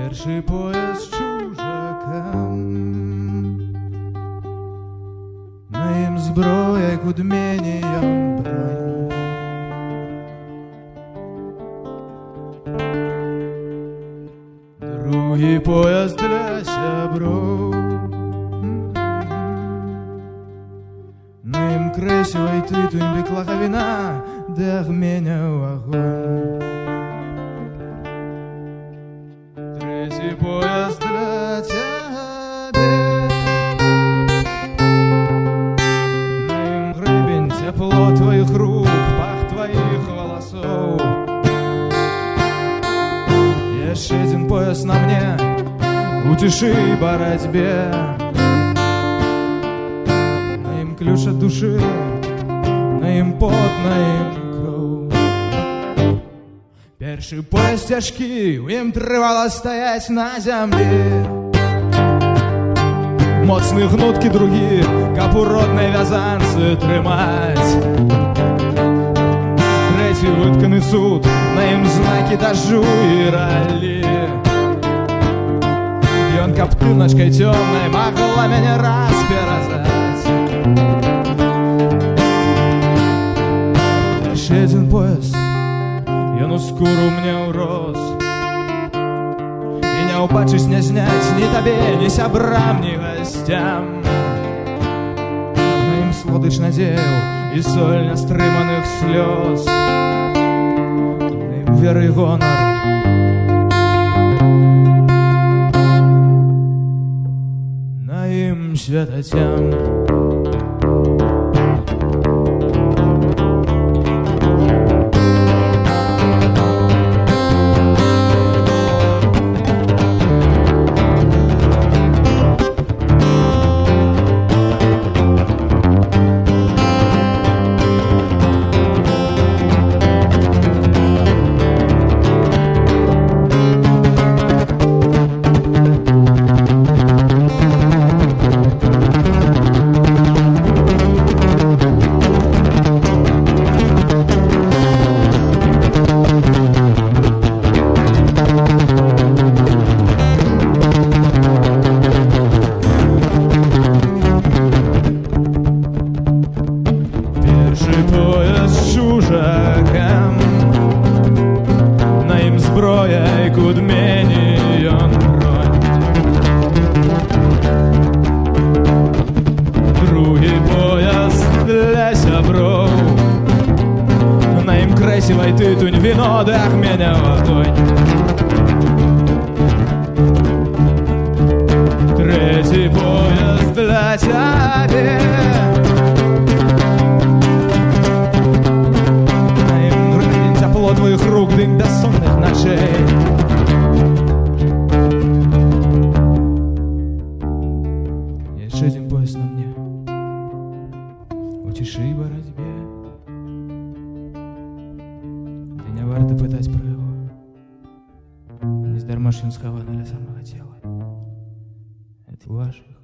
Перший поїзд з чужаком, на їм зброя й кудменіям бронь. Другий поїзд для сябров, на їм кресіва й титунь, біклаха вина, де гменяв огонь. Третий поезд для тебя, на им гребень, тепло твоих рук, пах твоих волосов. Еще один поезд на мне, утеши боротьбе, на им ключ от души, на им пот, на им кров. Перший поезд тяжкий, им тривало стоять на землі. Моцні гнутки другі, капуродні в'язанці тримать. Третій витканий суд, на їм знаки дождю і раллі. Ён каптыночкой темной могла меня распирозать. Еще один поезд, ён у скуру мне урос. И не убачыць, не знять ни тебе, ни сябрам, ни гостям. На им слодыч надел и соль настрыманных слез, на им веры и гонор, на им святотям. На им зброя й кудменіям бронь. Другий поїзд для сябров, на им кресіва й титунь, вино да гменяв огонь. Третий поезд для тебе, тепло твоих рук, дым бессонных ночей. Еще один поезд на мне, утеши боротьбе. Ты не варто пытать про его, не здарма ж ён схована для самого тела. Это ваших